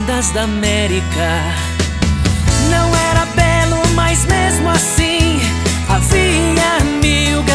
estradas da América. Não era belo, mas mesmo assim havia mil